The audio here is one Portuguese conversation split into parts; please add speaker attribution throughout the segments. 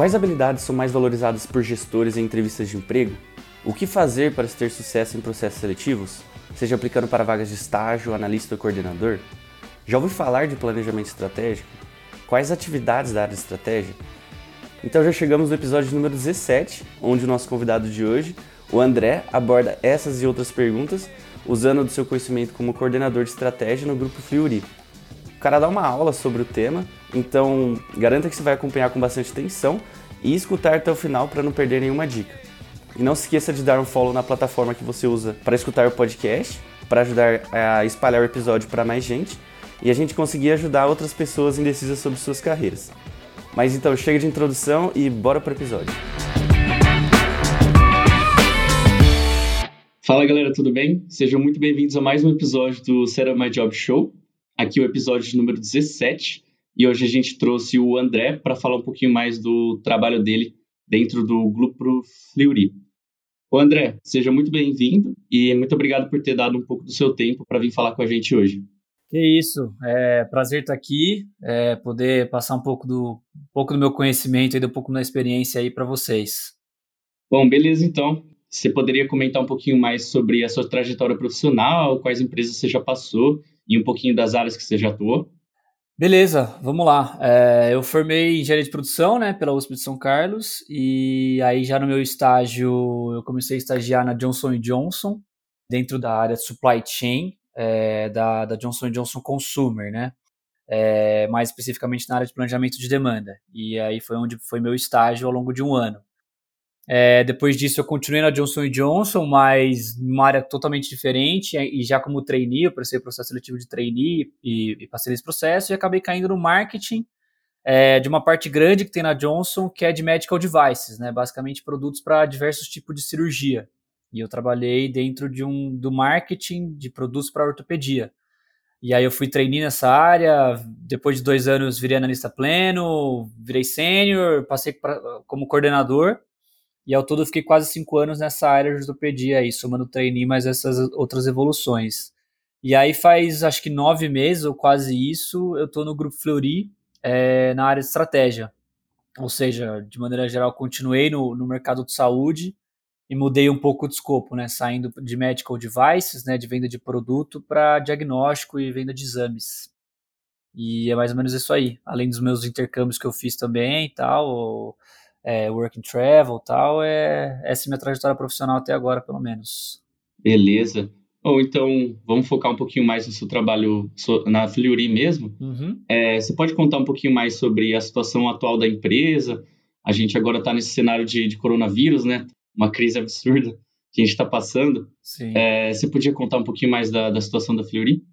Speaker 1: Quais habilidades são mais valorizadas por gestores em entrevistas de emprego? O que fazer para se ter sucesso em processos seletivos, seja aplicando para vagas de estágio, analista ou coordenador? Já ouviu falar de planejamento estratégico? Quais atividades da área de estratégia? Então já chegamos no episódio número 17, onde o nosso convidado de hoje, o André, aborda essas e outras perguntas usando do seu conhecimento como coordenador de estratégia no Grupo Fleury. O cara dá uma aula sobre o tema, então garanta que você vai acompanhar com bastante atenção e escutar até o final para não perder nenhuma dica. E não se esqueça de dar um follow na plataforma que você usa para escutar o podcast, para ajudar a espalhar o episódio para mais gente e a gente conseguir ajudar outras pessoas indecisas sobre suas carreiras. Mas então chega de introdução e bora para o episódio. Fala galera, tudo bem? Sejam muito bem-vindos a mais um episódio do Set Up My Job Show. Aqui é o episódio número 17 e hoje a gente trouxe o André para falar um pouquinho mais do trabalho dele dentro do Grupo Fleury. Ô André, seja muito bem-vindo e muito obrigado por ter dado um pouco do seu tempo para vir falar com a gente hoje.
Speaker 2: Que isso, é prazer estar aqui, poder passar um pouco do meu conhecimento e um pouco da experiência aí para vocês.
Speaker 1: Bom, beleza então. Você poderia comentar um pouquinho mais sobre a sua trajetória profissional, quais empresas você já passou e um pouquinho das áreas que você já atuou?
Speaker 2: Beleza, vamos lá. Eu formei em engenharia de produção, né, pela USP de São Carlos, e aí já no meu estágio eu comecei a estagiar na Johnson & Johnson, dentro da área de supply chain, da Johnson & Johnson Consumer, né, mais especificamente na área de planejamento de demanda, e aí foi onde foi meu estágio ao longo de um ano. Depois disso eu continuei na Johnson & Johnson, mas numa área totalmente diferente, e já como trainee, eu prestei o processo seletivo de trainee e passei nesse processo, e acabei caindo no marketing de uma parte grande que tem na Johnson, que é de medical devices, né, basicamente produtos para diversos tipos de cirurgia, e eu trabalhei dentro do marketing de produtos para ortopedia, e aí eu fui trainee nessa área, depois de 2 anos virei analista pleno, virei sênior, passei como coordenador, e ao todo eu fiquei quase 5 anos nessa área de ortopedia aí, somando trainee mais essas outras evoluções. E aí faz, acho que 9 meses ou quase isso, eu estou no Grupo Fleury, na área de estratégia. Ou seja, de maneira geral, continuei no mercado de saúde e mudei um pouco de escopo, né? Saindo de medical devices, né, de venda de produto, para diagnóstico e venda de exames. E é mais ou menos isso aí. Além dos meus intercâmbios que eu fiz também e tal, work and travel e tal, essa é a minha trajetória profissional até agora, pelo menos.
Speaker 1: Beleza. Ou então, vamos focar um pouquinho mais no seu trabalho na Fleury mesmo.
Speaker 2: Uhum.
Speaker 1: Você pode contar um pouquinho mais sobre a situação atual da empresa? A gente agora está nesse cenário de coronavírus, né? Uma crise absurda que a gente está passando.
Speaker 2: Sim.
Speaker 1: Você podia contar um pouquinho mais da situação da Fleury?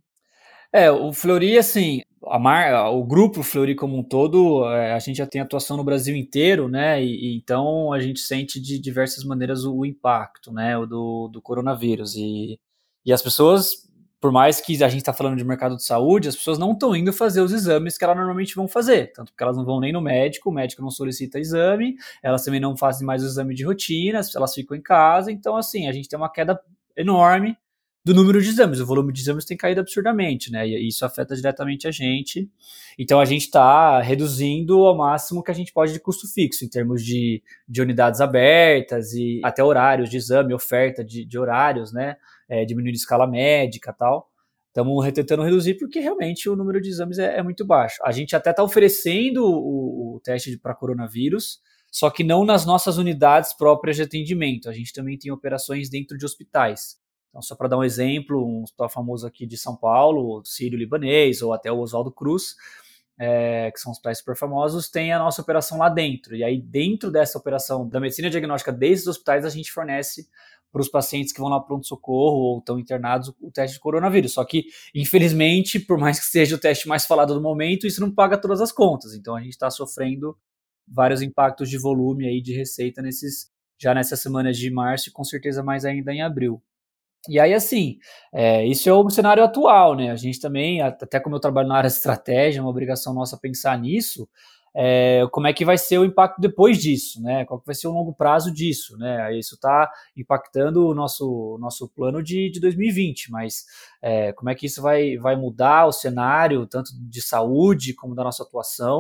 Speaker 2: O Fleury, assim, o grupo Fleury como um todo, a gente já tem atuação no Brasil inteiro, né? E então a gente sente de diversas maneiras o impacto, né? Do coronavírus. E as pessoas, por mais que a gente está falando de mercado de saúde, as pessoas não estão indo fazer os exames que elas normalmente vão fazer. Tanto porque elas não vão nem no médico, o médico não solicita exame, elas também não fazem mais o exame de rotina, elas ficam em casa. Então, assim, a gente tem uma queda enorme do número de exames, o volume de exames tem caído absurdamente, né, e isso afeta diretamente a gente, então a gente está reduzindo ao máximo que a gente pode de custo fixo, em termos de unidades abertas e até horários de exame, oferta de horários, né, diminuindo escala médica e tal, estamos tentando reduzir porque realmente o número de exames é muito baixo. A gente até está oferecendo o teste para coronavírus, só que não nas nossas unidades próprias de atendimento, a gente também tem operações dentro de hospitais. Então, só para dar um exemplo, um hospital famoso aqui de São Paulo, o Sírio-Libanês, ou até o Oswaldo Cruz, que são hospitais super famosos, tem a nossa operação lá dentro. E aí, dentro dessa operação da medicina diagnóstica desses hospitais, a gente fornece para os pacientes que vão lá para pronto-socorro ou estão internados o teste de coronavírus. Só que, infelizmente, por mais que seja o teste mais falado do momento, isso não paga todas as contas. Então, a gente está sofrendo vários impactos de volume aí de receita já nessas semanas de março e com certeza mais ainda em abril. E aí, assim, isso é o cenário atual, né? A gente também, até como eu trabalho na área de estratégia, é uma obrigação nossa pensar nisso, como é que vai ser o impacto depois disso, né? Qual que vai ser o longo prazo disso, né? Isso está impactando o nosso plano de 2020, mas como é que isso vai mudar o cenário, tanto de saúde como da nossa atuação,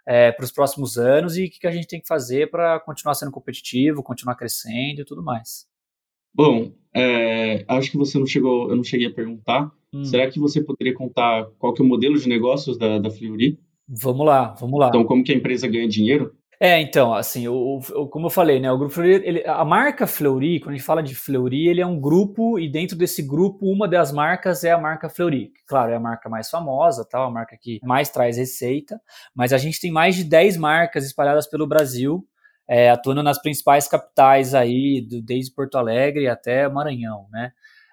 Speaker 2: para os próximos anos e o que a gente tem que fazer para continuar sendo competitivo, continuar crescendo e tudo mais.
Speaker 3: Bom, acho que eu não cheguei a perguntar. Será que você poderia contar qual que é o modelo de negócios da Fleury?
Speaker 2: Vamos lá.
Speaker 3: Então, como que a empresa ganha dinheiro?
Speaker 2: Então, assim, como eu falei, né, o Grupo Fleury, a marca Fleury, quando a gente fala de Fleury, ele é um grupo e dentro desse grupo, uma das marcas é a marca Fleury. Claro, é a marca mais famosa, tal, a marca que mais traz receita, mas a gente tem mais de 10 marcas espalhadas pelo Brasil, atuando nas principais capitais aí, desde Porto Alegre até Maranhão, né?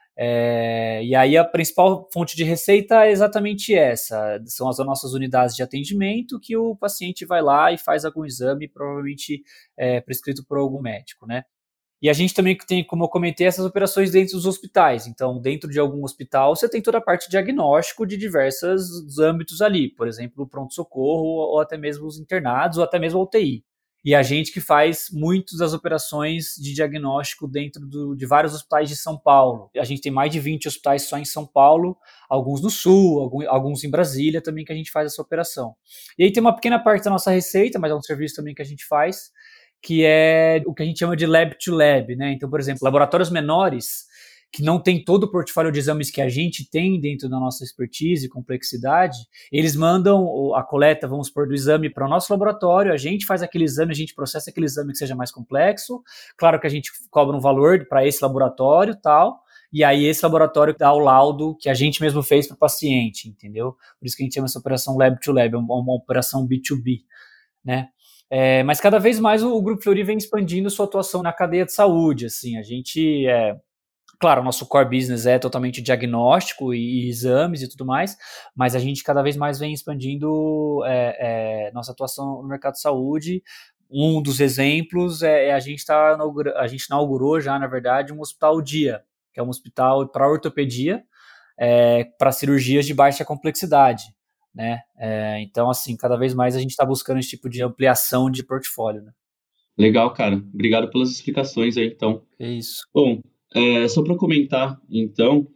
Speaker 2: E aí a principal fonte de receita é exatamente essa, são as nossas unidades de atendimento que o paciente vai lá e faz algum exame, provavelmente prescrito por algum médico, né? E a gente também tem, como eu comentei, essas operações dentro dos hospitais. Então, dentro de algum hospital, você tem toda a parte de diagnóstico de diversos âmbitos ali, por exemplo, o pronto-socorro, ou até mesmo os internados, ou até mesmo a UTI. E a gente que faz muitas das operações de diagnóstico dentro de vários hospitais de São Paulo. A gente tem mais de 20 hospitais só em São Paulo, alguns no Sul, alguns em Brasília também que a gente faz essa operação. E aí tem uma pequena parte da nossa receita, mas é um serviço também que a gente faz, que é o que a gente chama de lab to lab, né? Então, por exemplo, laboratórios menores que não tem todo o portfólio de exames que a gente tem dentro da nossa expertise e complexidade, eles mandam a coleta, vamos supor, do exame para o nosso laboratório, a gente faz aquele exame, a gente processa aquele exame que seja mais complexo, claro que a gente cobra um valor para esse laboratório e tal, e aí esse laboratório dá o laudo que a gente mesmo fez para o paciente, entendeu? Por isso que a gente chama essa operação lab to lab, é uma operação B2B, né? Mas cada vez mais o Grupo Fleury vem expandindo sua atuação na cadeia de saúde, assim, a gente claro, o nosso core business é totalmente diagnóstico e exames e tudo mais, mas a gente cada vez mais vem expandindo nossa atuação no mercado de saúde. Um dos exemplos a gente inaugurou já, na verdade, um hospital dia, que é um hospital para ortopedia, para cirurgias de baixa complexidade, né? Então, assim, cada vez mais a gente está buscando esse tipo de ampliação de portfólio, né?
Speaker 3: Legal, cara. Obrigado pelas explicações aí, então.
Speaker 2: É isso.
Speaker 3: Bom, só para comentar, então,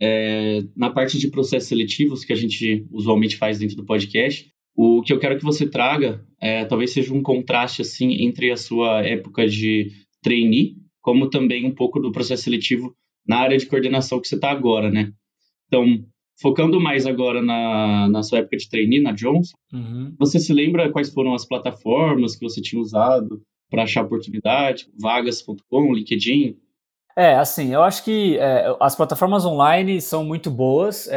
Speaker 3: na parte de processos seletivos que a gente usualmente faz dentro do podcast, o que eu quero que você traga talvez seja um contraste assim entre a sua época de trainee, como também um pouco do processo seletivo na área de coordenação que você está agora, né? Então, focando mais agora na sua época de trainee, na Johnson, Você se lembra quais foram as plataformas que você tinha usado para achar oportunidade? Vagas.com, LinkedIn?
Speaker 2: Assim, eu acho que as plataformas online são muito boas.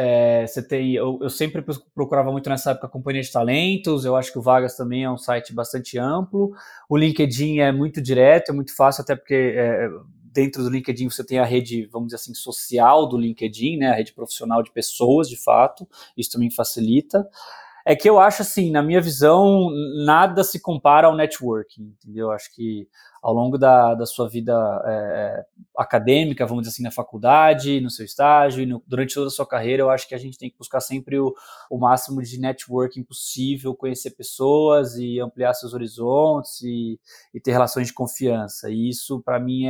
Speaker 2: Eu sempre procurava muito nessa época a Companhia de Talentos. Eu acho que o Vagas também é um site bastante amplo. O LinkedIn é muito direto, é muito fácil, até porque dentro do LinkedIn você tem a rede, vamos dizer assim, social do LinkedIn, né, a rede profissional de pessoas, de fato. Isso também facilita. É que eu acho assim, na minha visão, nada se compara ao networking, entendeu? Eu acho que ao longo da sua vida acadêmica, vamos dizer assim, na faculdade, no seu estágio, durante toda a sua carreira, eu acho que a gente tem que buscar sempre o máximo de networking possível, conhecer pessoas e ampliar seus horizontes e ter relações de confiança. E isso, para mim,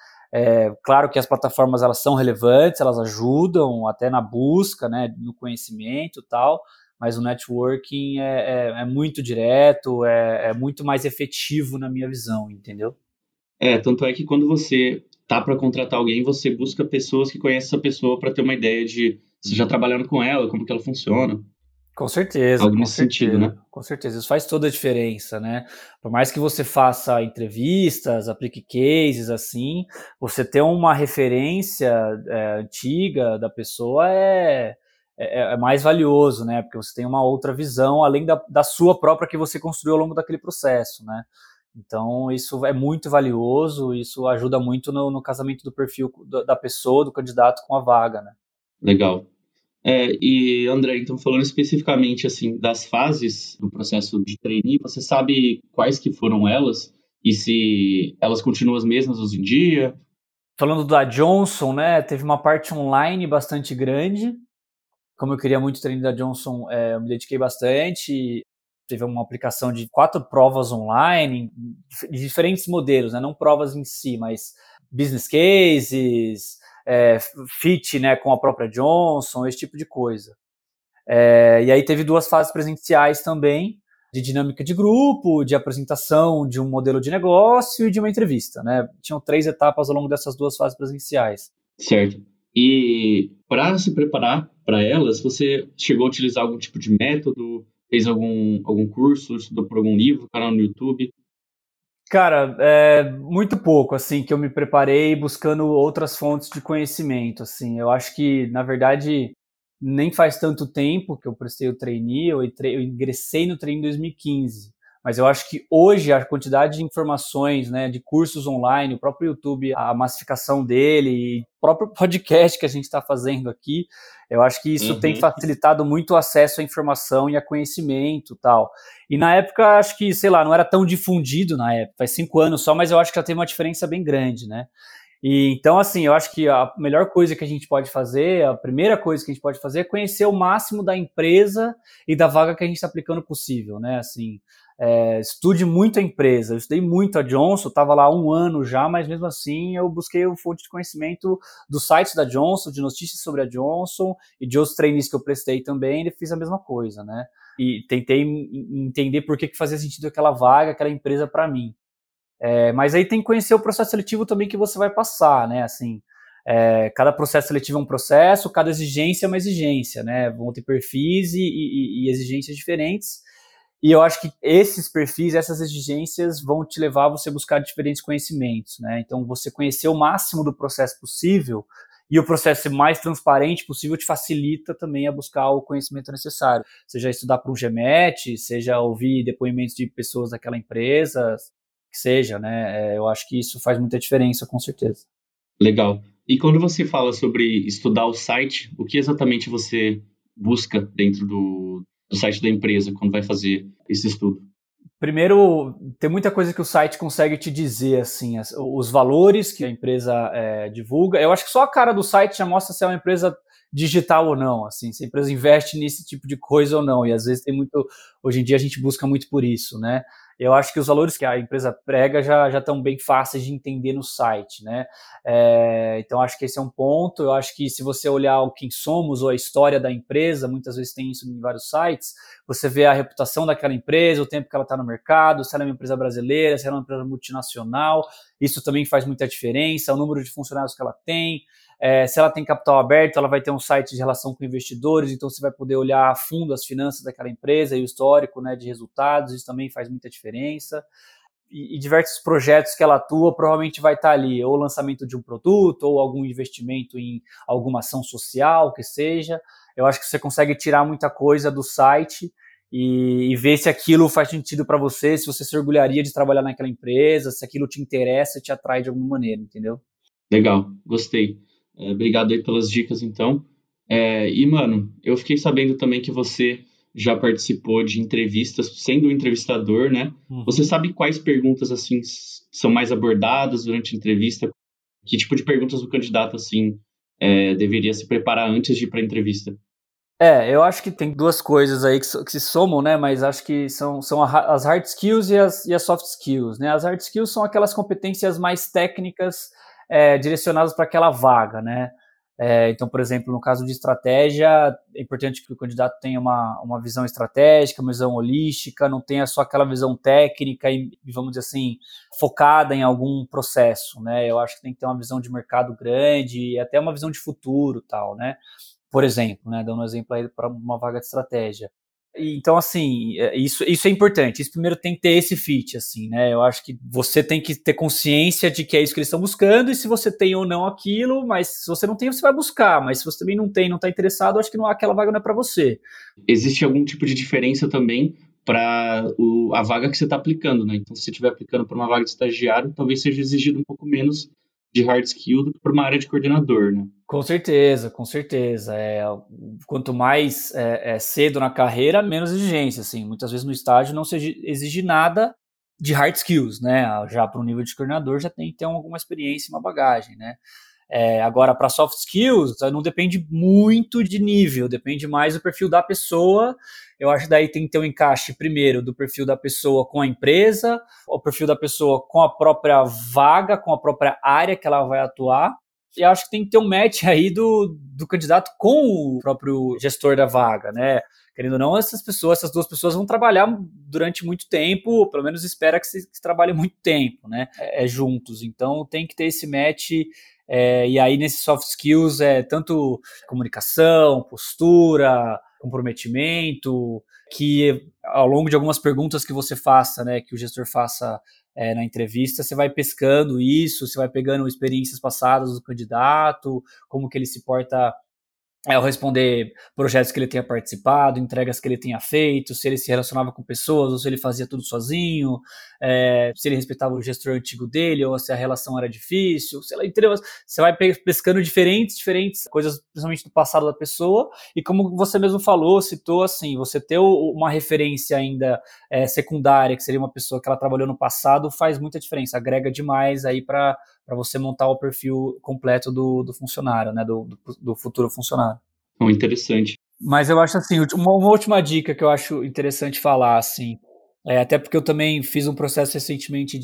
Speaker 2: claro que as plataformas elas são relevantes, elas ajudam até na busca, né, no conhecimento e tal, mas o networking é muito direto, é muito mais efetivo na minha visão, entendeu?
Speaker 3: Tanto é que quando você tá para contratar alguém, você busca pessoas que conhecem essa pessoa para ter uma ideia de você já trabalhando com ela, como que ela funciona.
Speaker 2: Com certeza,
Speaker 3: Algo nesse sentido, né?
Speaker 2: com certeza. Isso faz toda a diferença, né? Por mais que você faça entrevistas, aplique cases, assim, você ter uma referência antiga da pessoa é mais valioso, né? Porque você tem uma outra visão, além da sua própria que você construiu ao longo daquele processo, né? Então, isso é muito valioso, isso ajuda muito no casamento do perfil da pessoa, do candidato com a vaga, né?
Speaker 3: Legal. E André, então falando especificamente assim das fases do processo de trainee, você sabe quais que foram elas e se elas continuam as mesmas hoje em dia?
Speaker 2: Falando da Johnson, né, teve uma parte online bastante grande. Como eu queria muito o treino da Johnson, eu me dediquei bastante. Teve uma aplicação de 4 provas online, de diferentes modelos, né, não provas em si, mas business cases, fit, né, com a própria Johnson, esse tipo de coisa. E aí teve 2 fases presenciais também, de dinâmica de grupo, de apresentação de um modelo de negócio e de uma entrevista, né? Tinham 3 etapas ao longo dessas 2 fases presenciais.
Speaker 3: Certo. E para se preparar para elas, você chegou a utilizar algum tipo de método, fez algum curso, estudou por algum livro, canal no YouTube?
Speaker 2: Cara, muito pouco, assim, que eu me preparei buscando outras fontes de conhecimento, assim. Eu acho que, na verdade, nem faz tanto tempo que eu prestei o trainee, eu ingressei no trainee em 2015. Mas eu acho que hoje a quantidade de informações, né, de cursos online, o próprio YouTube, a massificação dele, e o próprio podcast que a gente está fazendo aqui, eu acho que isso tem facilitado muito o acesso à informação e a conhecimento e tal. E na época, acho que, sei lá, não era tão difundido na época, faz 5 anos só, mas eu acho que já teve uma diferença bem grande, né? E então, assim, eu acho que a melhor coisa que a gente pode fazer, a primeira coisa que a gente pode fazer é conhecer o máximo da empresa e da vaga que a gente está aplicando possível, né? Assim, estude muito a empresa. Eu estudei muito a Johnson, estava lá há 1 ano já, mas mesmo assim eu busquei o fonte de conhecimento do site da Johnson, de notícias sobre a Johnson e de outros trainees que eu prestei também, e fiz a mesma coisa, né? E tentei entender por que fazia sentido aquela vaga, aquela empresa para mim. Mas aí tem que conhecer o processo seletivo também que você vai passar, né? Assim, cada processo seletivo é um processo, cada exigência é uma exigência, né? Vão ter perfis e exigências diferentes. E eu acho que esses perfis, essas exigências vão te levar a você buscar diferentes conhecimentos, né? Então, você conhecer o máximo do processo possível e o processo ser mais transparente possível te facilita também a buscar o conhecimento necessário. Seja estudar para um GMAT, seja ouvir depoimentos de pessoas daquela empresa, que seja, né? Eu acho que isso faz muita diferença, com certeza.
Speaker 3: Legal. E quando você fala sobre estudar o site, o que exatamente você busca dentro do site da empresa quando vai fazer esse estudo?
Speaker 2: Primeiro, tem muita coisa que o site consegue te dizer, assim, os valores que a empresa divulga. Eu acho que só a cara do site já mostra se é uma empresa digital ou não, assim, se a empresa investe nesse tipo de coisa ou não. E às vezes hoje em dia a gente busca muito por isso, né? Eu acho que os valores que a empresa prega já estão bem fáceis de entender no site, né? Então, acho que esse é um ponto. Eu acho que se você olhar o quem somos ou a história da empresa, muitas vezes tem isso em vários sites, você vê a reputação daquela empresa, o tempo que ela está no mercado, se ela é uma empresa brasileira, se ela é uma empresa multinacional, isso também faz muita diferença, o número de funcionários que ela tem. Se ela tem capital aberto, ela vai ter um site de relação com investidores, então você vai poder olhar a fundo as finanças daquela empresa e o histórico, né, de resultados, isso também faz muita diferença. E diversos projetos que ela atua provavelmente vai estar ali, ou o lançamento de um produto, ou algum investimento em alguma ação social, que seja. Eu acho que você consegue tirar muita coisa do site e ver se aquilo faz sentido para você, se você se orgulharia de trabalhar naquela empresa, se aquilo te interessa e te atrai de alguma maneira, entendeu?
Speaker 3: Legal, gostei. Obrigado aí pelas dicas, então. E, mano, eu fiquei sabendo também que você já participou de entrevistas, sendo um entrevistador, né?
Speaker 2: Uhum.
Speaker 3: Você sabe quais perguntas, assim, são mais abordadas durante a entrevista? Que tipo de perguntas o candidato, assim, deveria se preparar antes de ir para a entrevista?
Speaker 2: Eu acho que tem 2 coisas aí que se somam, né? Mas acho que são as hard skills e as soft skills, né? As hard skills são aquelas competências mais técnicas direcionadas para aquela vaga, né? Então, por exemplo, no caso de estratégia, é importante que o candidato tenha uma visão estratégica, uma visão holística, não tenha só aquela visão técnica e, vamos dizer assim, focada em algum processo, né? Eu acho que tem que ter uma visão de mercado grande e até uma visão de futuro, tal, né? Por exemplo, né, dando um exemplo aí para uma vaga de estratégia. Então, assim, isso é importante. Isso primeiro tem que ter esse fit, assim, né? Eu acho que você tem que ter consciência de que é isso que eles estão buscando e se você tem ou não aquilo, mas se você não tem, você vai buscar. Mas se você também não tem, não está interessado, acho que aquela vaga não é para você.
Speaker 3: Existe algum tipo de diferença também para a vaga que você está aplicando, né? Então, se você estiver aplicando para uma vaga de estagiário, talvez seja exigido um pouco menos de hard skill do que para uma área de coordenador, né?
Speaker 2: Com certeza, com certeza. Quanto mais cedo na carreira, menos exigência. Assim. Muitas vezes no estágio não se exige nada de hard skills, né? Já para o nível de coordenador já tem que ter alguma experiência e uma bagagem, né? Agora, para soft skills, não depende muito de nível, depende mais do perfil da pessoa. Eu acho que daí tem que ter um encaixe, primeiro, do perfil da pessoa com a empresa, o perfil da pessoa com a própria vaga, com a própria área que ela vai atuar. E acho que tem que ter um match aí do candidato com o próprio gestor da vaga, né? querendo ou não, essas duas pessoas vão trabalhar durante muito tempo, pelo menos espera que se trabalhe muito tempo, né, juntos. Então tem que ter esse match, e aí nesses soft skills tanto comunicação, postura, comprometimento, que ao longo de algumas perguntas que você faça, né, que o gestor faça na entrevista, você vai pescando isso, você vai pegando experiências passadas do candidato, como que ele se porta ao responder projetos que ele tenha participado, entregas que ele tenha feito, se ele se relacionava com pessoas ou se ele fazia tudo sozinho, se ele respeitava o gestor antigo dele ou se a relação era difícil, sei lá, entendeu? Você vai pescando diferentes coisas, principalmente do passado da pessoa, e como você mesmo falou, citou, assim, você ter uma referência ainda secundária, que seria uma pessoa que ela trabalhou no passado, faz muita diferença, agrega demais aí para você montar o perfil completo do funcionário, né, do futuro funcionário.
Speaker 3: Interessante.
Speaker 2: Mas eu acho assim, uma última dica que eu acho interessante falar, assim, até porque eu também fiz um processo recentemente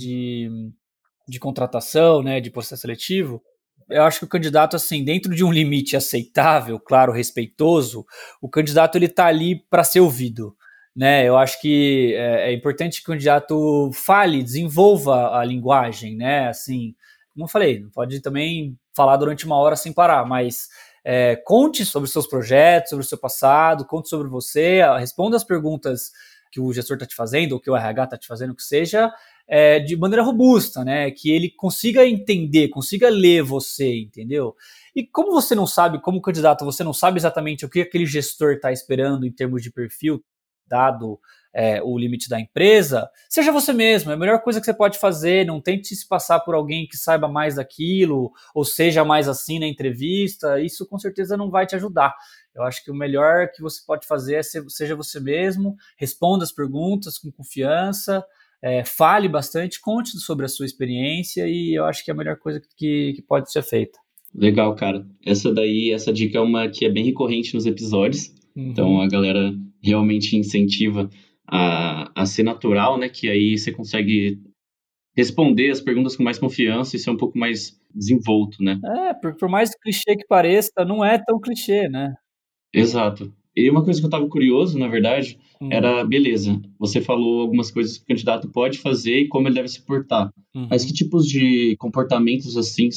Speaker 2: de contratação, né, de processo seletivo. Eu acho que o candidato, assim, dentro de um limite aceitável, claro, respeitoso, o candidato ele tá ali para ser ouvido, né? Eu acho que é importante que o candidato fale, desenvolva a linguagem, né? Assim, como eu falei, não pode também falar durante uma hora sem parar, mas conte sobre os seus projetos, sobre o seu passado, conte sobre você, responda as perguntas que o gestor está te fazendo, ou que o RH está te fazendo, que seja de maneira robusta, né? Que ele consiga entender, consiga ler você, entendeu? E como você não sabe, como candidato, você não sabe exatamente o que aquele gestor está esperando em termos de perfil, dado o limite da empresa, seja você mesmo, é a melhor coisa que você pode fazer, não tente se passar por alguém que saiba mais daquilo, ou seja mais assim na entrevista, isso com certeza não vai te ajudar. Eu acho que o melhor que você pode fazer é seja você mesmo, responda as perguntas com confiança, fale bastante, conte sobre a sua experiência, e eu acho que é a melhor coisa que pode ser feita.
Speaker 3: Legal, cara. Essa dica é uma que é bem recorrente nos episódios, Então a galera realmente incentiva a ser natural, né? Que aí você consegue responder as perguntas com mais confiança e ser um pouco mais desenvolto, né?
Speaker 2: Por mais clichê que pareça, não é tão clichê, né?
Speaker 3: Exato. E uma coisa que eu estava curioso, na verdade, era,
Speaker 2: Uhum.
Speaker 3: beleza, você falou algumas coisas que o candidato pode fazer e como ele deve se portar. Mas que
Speaker 2: Uhum.
Speaker 3: tipos de comportamentos, assim,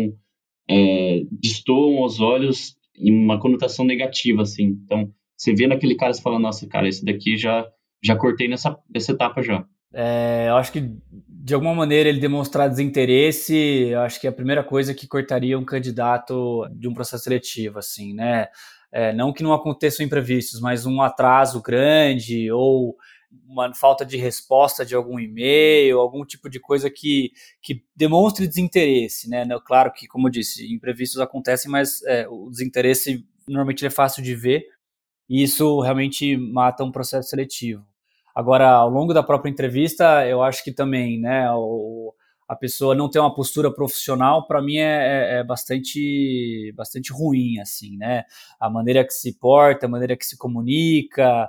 Speaker 3: destoam aos olhos em uma conotação negativa, assim? Então, você vê naquele cara e você fala, nossa, cara, esse daqui já cortei nessa etapa já.
Speaker 2: Eu acho que, de alguma maneira, ele demonstrar desinteresse, eu acho que é a primeira coisa que cortaria um candidato de um processo seletivo, assim, né? Não que não aconteçam imprevistos, mas um atraso grande ou uma falta de resposta de algum e-mail, algum tipo de coisa que demonstre desinteresse, né? Claro que, como eu disse, imprevistos acontecem, mas o desinteresse normalmente é fácil de ver e isso realmente mata um processo seletivo. Agora, ao longo da própria entrevista, eu acho que também, né, a pessoa não ter uma postura profissional, para mim é bastante ruim, assim, né? A maneira que se porta, a maneira que se comunica,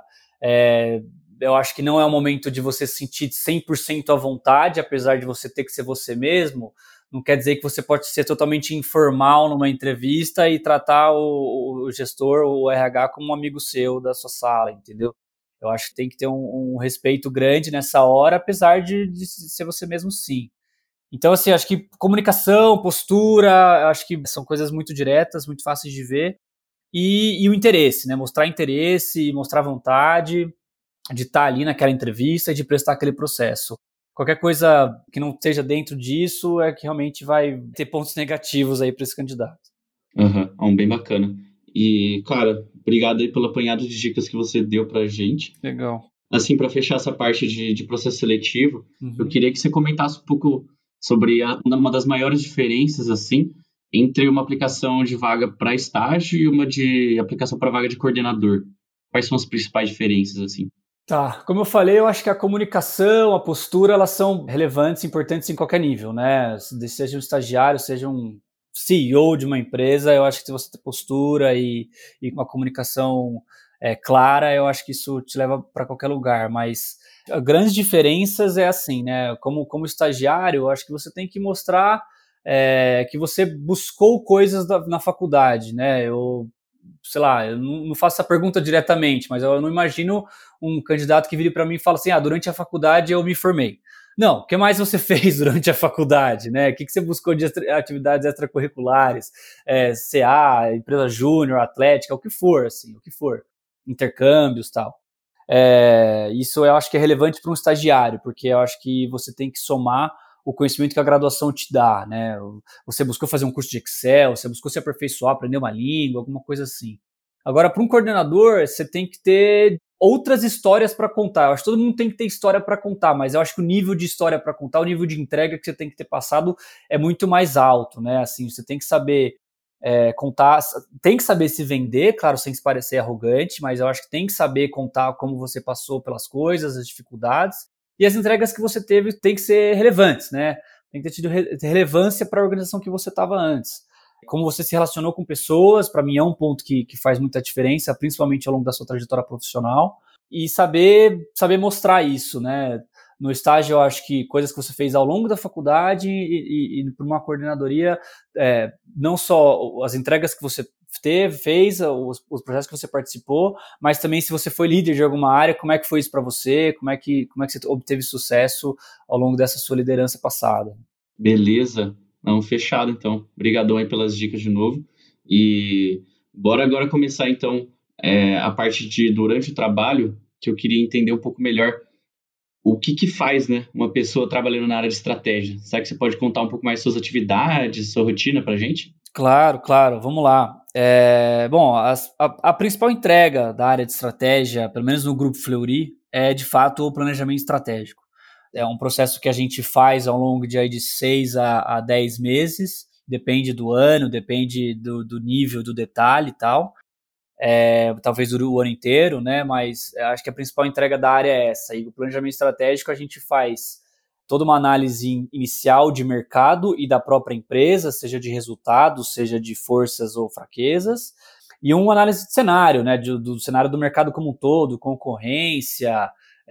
Speaker 2: eu acho que não é o momento de você se sentir 100% à vontade, apesar de você ter que ser você mesmo. Não quer dizer que você pode ser totalmente informal numa entrevista e tratar o gestor, o RH, como um amigo seu da sua sala, entendeu? Eu acho que tem que ter um respeito grande nessa hora, apesar de ser você mesmo, sim. Então, assim, acho que comunicação, postura, acho que são coisas muito diretas, muito fáceis de ver. E o interesse, né? Mostrar interesse, mostrar vontade de estar ali naquela entrevista e de prestar aquele processo. Qualquer coisa que não esteja dentro disso é que realmente vai ter pontos negativos aí para esse candidato.
Speaker 3: Bem bacana. E, cara, obrigado aí pelo apanhado de dicas que você deu pra gente.
Speaker 2: Legal.
Speaker 3: Assim, para fechar essa parte de processo seletivo, eu
Speaker 2: Uhum.
Speaker 3: queria que você comentasse um pouco sobre uma das maiores diferenças, assim, entre uma aplicação de vaga para estágio e uma de aplicação para vaga de coordenador. Quais são as principais diferenças, assim?
Speaker 2: Tá, como eu falei, eu acho que a comunicação, a postura, elas são relevantes, importantes em qualquer nível, né? Seja um estagiário, seja um CEO de uma empresa, eu acho que se você ter postura e uma comunicação clara, eu acho que isso te leva para qualquer lugar, mas grandes diferenças é assim, né? Como estagiário, eu acho que você tem que mostrar que você buscou coisas na faculdade, né? sei lá, eu não faço essa pergunta diretamente, mas eu não imagino um candidato que vire para mim e fala assim, durante a faculdade eu me formei. Não, o que mais você fez durante a faculdade, né? O que você buscou de atividades extracurriculares, CA, empresa júnior, atlética, o que for, assim, o que for, intercâmbios, tal. Isso eu acho que é relevante para um estagiário, porque eu acho que você tem que somar o conhecimento que a graduação te dá, né? Você buscou fazer um curso de Excel, você buscou se aperfeiçoar, aprender uma língua, alguma coisa assim. Agora, para um coordenador, você tem que ter outras histórias para contar. Eu acho que todo mundo tem que ter história para contar, mas eu acho que o nível de história para contar, o nível de entrega que você tem que ter passado é muito mais alto, né? Assim, você tem que saber contar, tem que saber se vender, claro, sem se parecer arrogante, mas eu acho que tem que saber contar como você passou pelas coisas, as dificuldades, e as entregas que você teve tem que ser relevantes, né? Tem que ter tido relevância para a organização que você estava antes. Como você se relacionou com pessoas, para mim é um ponto que faz muita diferença, principalmente ao longo da sua trajetória profissional, e saber mostrar isso, né? No estágio, eu acho que coisas que você fez ao longo da faculdade e para uma coordenadoria, não só as entregas que você fez, os projetos que você participou, mas também se você foi líder de alguma área, como é que foi isso para você, como é que você obteve sucesso ao longo dessa sua liderança passada.
Speaker 3: Beleza. Não, fechado, então. Obrigadão aí pelas dicas de novo. E bora agora começar, então, a parte de durante o trabalho, que eu queria entender um pouco melhor o que faz, né, uma pessoa trabalhando na área de estratégia. Será que você pode contar um pouco mais suas atividades, sua rotina pra gente?
Speaker 2: Claro, vamos lá. Bom, a principal entrega da área de estratégia, pelo menos no Grupo Fleury, é de fato o planejamento estratégico. É um processo que a gente faz ao longo de 6 a 10 meses, depende do ano, depende do nível, do detalhe e tal. Talvez dure o ano inteiro, né? Mas acho que a principal entrega da área é essa. E o planejamento estratégico a gente faz toda uma análise inicial de mercado e da própria empresa, seja de resultados, seja de forças ou fraquezas, e uma análise de cenário, né? Do cenário do mercado como um todo, concorrência,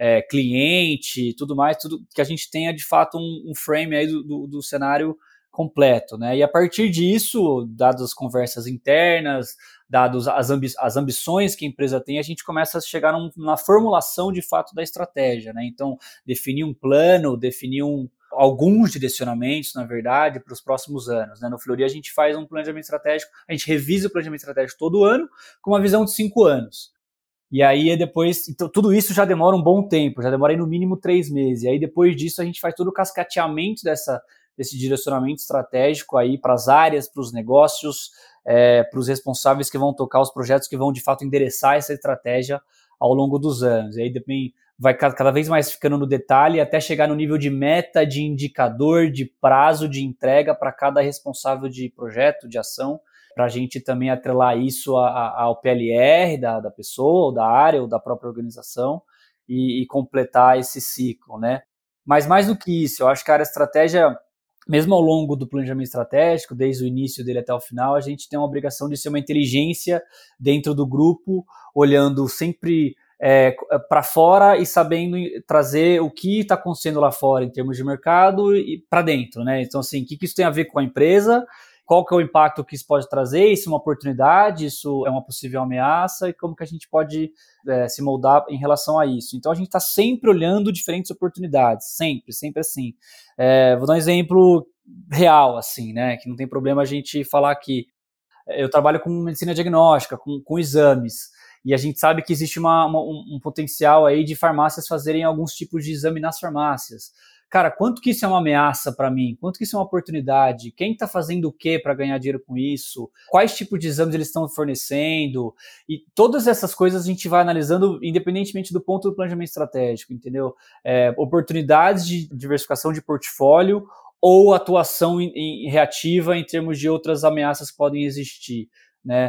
Speaker 2: cliente, tudo mais, tudo que a gente tenha de fato um frame aí do cenário completo, né? E a partir disso, dadas as conversas internas, dadas as ambições que a empresa tem, a gente começa a chegar na formulação de fato da estratégia, né? Então, definir um plano, definir alguns direcionamentos, na verdade, para os próximos anos, né? No Fleury a gente faz um planejamento estratégico, a gente revisa o planejamento estratégico todo ano com uma visão de 5 anos. E aí depois, então, tudo isso já demora um bom tempo, já demora aí no mínimo 3 meses. E aí depois disso a gente faz todo o cascateamento desse direcionamento estratégico aí para as áreas, para os negócios, para os responsáveis que vão tocar os projetos que vão de fato endereçar essa estratégia ao longo dos anos. E aí também vai cada vez mais ficando no detalhe até chegar no nível de meta, de indicador, de prazo de entrega para cada responsável de projeto, de ação, para a gente também atrelar isso ao PLR da pessoa, ou da área, ou da própria organização, e completar esse ciclo, né? Mas mais do que isso, eu acho que a área estratégia, mesmo ao longo do planejamento estratégico, desde o início dele até o final, a gente tem uma obrigação de ser uma inteligência dentro do grupo, olhando sempre para fora e sabendo trazer o que está acontecendo lá fora em termos de mercado e para dentro, né? Então, assim, o que isso tem a ver com a empresa, qual que é o impacto que isso pode trazer, isso é uma oportunidade, isso é uma possível ameaça e como que a gente pode se moldar em relação a isso. Então a gente está sempre olhando diferentes oportunidades, sempre assim. Vou dar um exemplo real, assim, né, que não tem problema a gente falar aqui. Eu trabalho com medicina diagnóstica, com exames, e a gente sabe que existe um potencial aí de farmácias fazerem alguns tipos de exame nas farmácias. Cara, quanto que isso é uma ameaça para mim? Quanto que isso é uma oportunidade? Quem está fazendo o que para ganhar dinheiro com isso? Quais tipos de exames eles estão fornecendo? E todas essas coisas a gente vai analisando independentemente do ponto do planejamento estratégico, entendeu? Oportunidades de diversificação de portfólio ou atuação reativa em termos de outras ameaças que podem existir, né?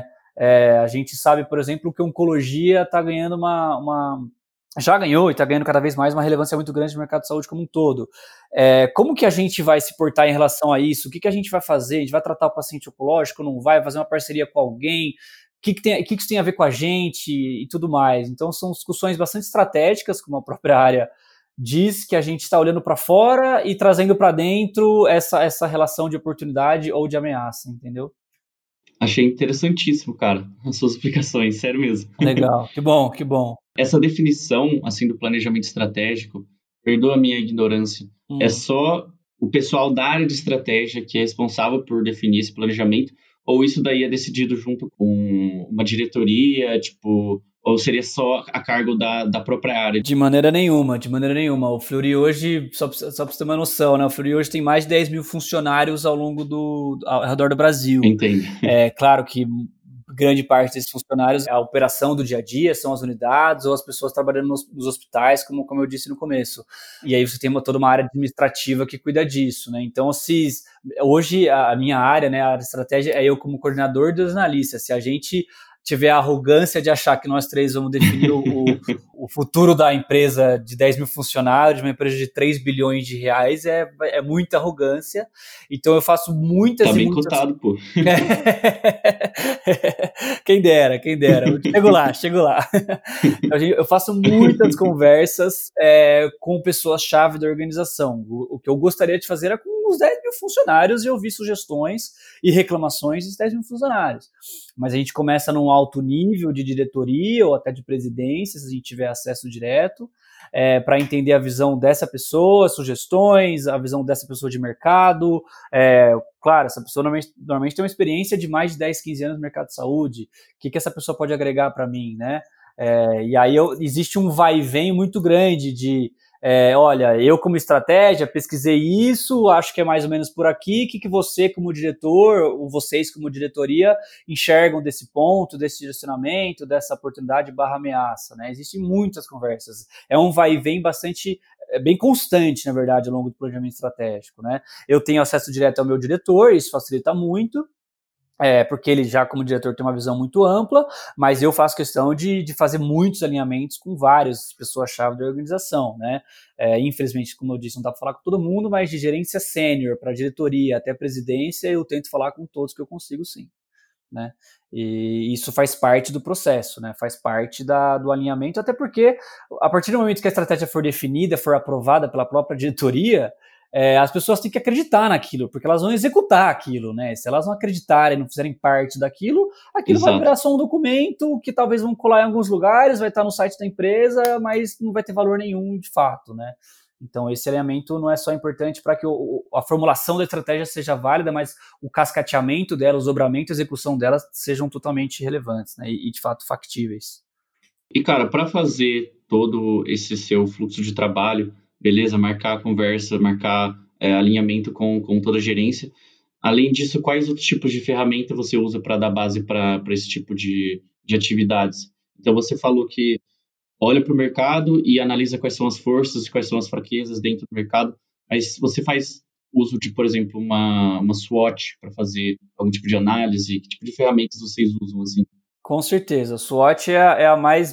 Speaker 2: A gente sabe, por exemplo, que a oncologia está ganhando já ganhou e está ganhando cada vez mais uma relevância muito grande no mercado de saúde como um todo. Como que a gente vai se portar em relação a isso? O que a gente vai fazer? A gente vai tratar o paciente oncológico? Não vai? Fazer uma parceria com alguém? O que isso tem a ver com a gente e tudo mais? Então, são discussões bastante estratégicas, como a própria área diz, que a gente está olhando para fora e trazendo para dentro essa relação de oportunidade ou de ameaça, entendeu?
Speaker 3: Achei interessantíssimo, cara, as suas explicações, sério mesmo.
Speaker 2: Legal, que bom, que bom.
Speaker 3: Essa definição, assim, do planejamento estratégico, perdoa a minha ignorância, é só o pessoal da área de estratégia que é responsável por definir esse planejamento, ou isso daí é decidido junto com uma diretoria, tipo, ou seria só a cargo da própria área?
Speaker 2: De maneira nenhuma, de maneira nenhuma. O Fleury hoje, só pra você ter uma noção, né? O Fleury hoje tem mais de 10 mil funcionários ao redor do Brasil.
Speaker 3: Entendo.
Speaker 2: É claro que grande parte desses funcionários é a operação do dia a dia, são as unidades ou as pessoas trabalhando nos hospitais, como eu disse no começo. E aí você tem toda uma área administrativa que cuida disso, né? Então, hoje a minha área, né, a área de estratégia, é eu como coordenador dos analistas. Se a gente tiver a arrogância de achar que nós três vamos definir o futuro da empresa de 10 mil funcionários, de uma empresa de 3 bilhões de reais, é muita arrogância. Então eu faço muitas
Speaker 3: tá bem cotado, pô.
Speaker 2: Quem dera. Chego lá. Eu faço muitas conversas com pessoas-chave da organização. O que eu gostaria de fazer é com os 10 mil funcionários e ouvir sugestões e reclamações dos 10 mil funcionários. Mas a gente começa num alto nível de diretoria ou até de presidência, se a gente tiver acesso direto, para entender a visão dessa pessoa, sugestões, a visão dessa pessoa de mercado. Claro, essa pessoa normalmente tem uma experiência de mais de 10, 15 anos no mercado de saúde. O que essa pessoa pode agregar para mim, né? E aí existe um vai e vem muito grande de olha, eu como estratégia pesquisei isso, acho que é mais ou menos por aqui, o que você como diretor, ou vocês como diretoria, enxergam desse ponto, desse direcionamento, dessa oportunidade / ameaça, né? Existem muitas conversas, é um vai e vem bem constante, na verdade, ao longo do planejamento estratégico, né? Eu tenho acesso direto ao meu diretor, isso facilita muito, porque ele já como diretor tem uma visão muito ampla, mas eu faço questão de fazer muitos alinhamentos com várias pessoas-chave da organização, né? Infelizmente, como eu disse, não dá para falar com todo mundo, mas de gerência sênior para diretoria até presidência, eu tento falar com todos que eu consigo, sim, né? E isso faz parte do processo, né? Faz parte do alinhamento, até porque a partir do momento que a estratégia for definida, for aprovada pela própria diretoria, as pessoas têm que acreditar naquilo, porque elas vão executar aquilo, né? Se elas não acreditarem, não fizerem parte daquilo, aquilo
Speaker 3: Exato.
Speaker 2: vai virar só um documento que talvez vão colar em alguns lugares, vai estar no site da empresa, mas não vai ter valor nenhum de fato, né? Então, esse alinhamento não é só importante para que a formulação da estratégia seja válida, mas o cascateamento dela, os dobramentos e a execução dela sejam totalmente relevantes, né? E de fato factíveis.
Speaker 3: E, cara, para fazer todo esse seu fluxo de trabalho, beleza, marcar a conversa, marcar alinhamento com toda a gerência, além disso, quais outros tipos de ferramenta você usa para dar base para esse tipo de atividades? Então, você falou que olha para o mercado e analisa quais são as forças e quais são as fraquezas dentro do mercado, mas você faz uso de, por exemplo, uma SWOT para fazer algum tipo de análise? Que tipo de ferramentas vocês usam, assim?
Speaker 2: Com certeza, a SWOT é a mais,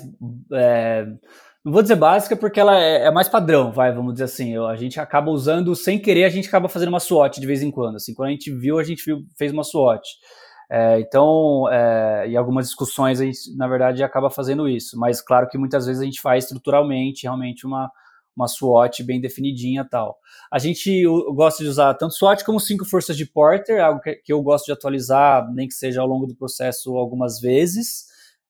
Speaker 2: não vou dizer básica porque ela é mais padrão, vamos dizer assim, a gente acaba usando sem querer, a gente acaba fazendo uma SWOT de vez em quando, assim, quando a gente fez uma SWOT. Então, em algumas discussões a gente, na verdade, acaba fazendo isso, mas claro que muitas vezes a gente faz estruturalmente, realmente uma SWOT bem definidinha e tal. A gente gosta de usar tanto SWOT como 5 forças de Porter, algo que eu gosto de atualizar, nem que seja ao longo do processo algumas vezes.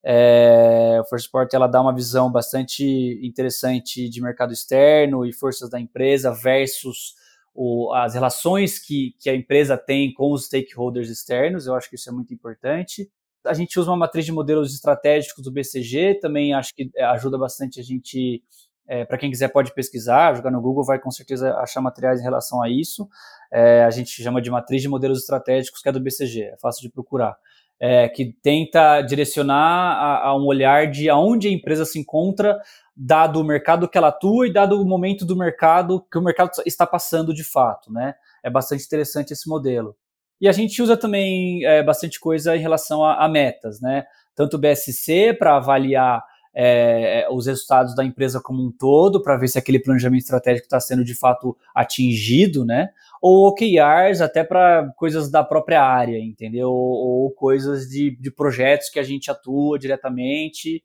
Speaker 2: A Força de Porter ela dá uma visão bastante interessante de mercado externo e forças da empresa versus as relações que a empresa tem com os stakeholders externos, eu acho que isso é muito importante. A gente usa uma matriz de modelos estratégicos do BCG, também acho que ajuda bastante a gente, para quem quiser pode pesquisar, jogar no Google, vai com certeza achar materiais em relação a isso. A gente chama de matriz de modelos estratégicos, que é do BCG, é fácil de procurar. Que tenta direcionar a um olhar de aonde a empresa se encontra, dado o mercado que ela atua e dado o momento do mercado que o mercado está passando de fato, né? É bastante interessante esse modelo. E a gente usa também bastante coisa em relação a metas, né? Tanto o BSC para avaliar os resultados da empresa como um todo, para ver se aquele planejamento estratégico está sendo de fato atingido, né? Ou OKRs até para coisas da própria área, entendeu? Ou coisas de projetos que a gente atua diretamente,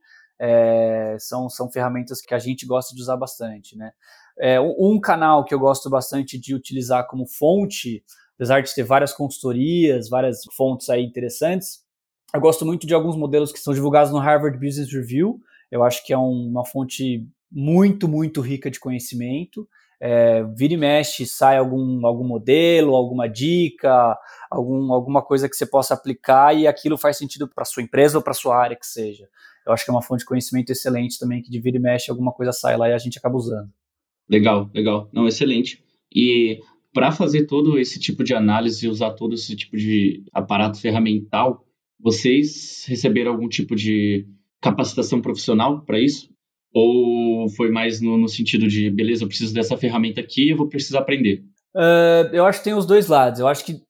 Speaker 2: são ferramentas que a gente gosta de usar bastante, né? Um canal que eu gosto bastante de utilizar como fonte apesar de ter várias consultorias, várias fontes aí interessantes, eu gosto muito de alguns modelos que são divulgados no Harvard Business Review. Eu acho que é uma fonte muito, muito rica de conhecimento. Vira e mexe, sai algum modelo, alguma dica, alguma coisa que você possa aplicar e aquilo faz sentido para sua empresa ou para sua área que seja. Eu acho que é uma fonte de conhecimento excelente também, que de vira e mexe alguma coisa sai lá e a gente acaba usando.
Speaker 3: Legal. Não, excelente. E para fazer todo esse tipo de análise e usar todo esse tipo de aparato ferramental, vocês receberam algum tipo de capacitação profissional para isso? Ou foi mais no sentido de, beleza, eu preciso dessa ferramenta aqui, eu vou precisar aprender?
Speaker 2: Eu acho que tem os dois lados. Eu acho que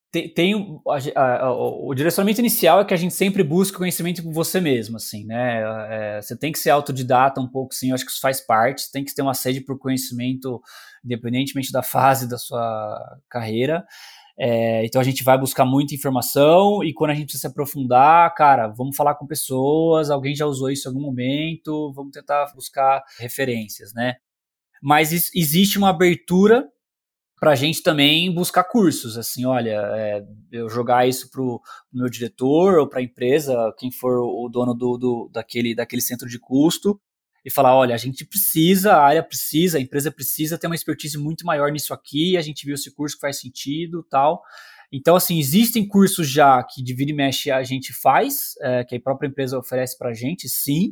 Speaker 2: o direcionamento inicial é que a gente sempre busca conhecimento por você mesmo, assim, né? Você tem que ser autodidata um pouco, sim, eu acho que isso faz parte. Você tem que ter uma sede por conhecimento, independentemente da fase da sua carreira. Então a gente vai buscar muita informação e quando a gente precisa se aprofundar, cara, vamos falar com pessoas, alguém já usou isso em algum momento, vamos tentar buscar referências, né? Mas existe uma abertura para a gente também buscar cursos, assim, olha, eu jogar isso pro meu diretor ou para a empresa, quem for o dono daquele centro de custo, e falar, olha, a gente precisa, a área precisa, a empresa precisa ter uma expertise muito maior nisso aqui, a gente viu esse curso que faz sentido, tal. Então, assim, existem cursos já que de vira e mexe a gente faz, que a própria empresa oferece para a gente, sim,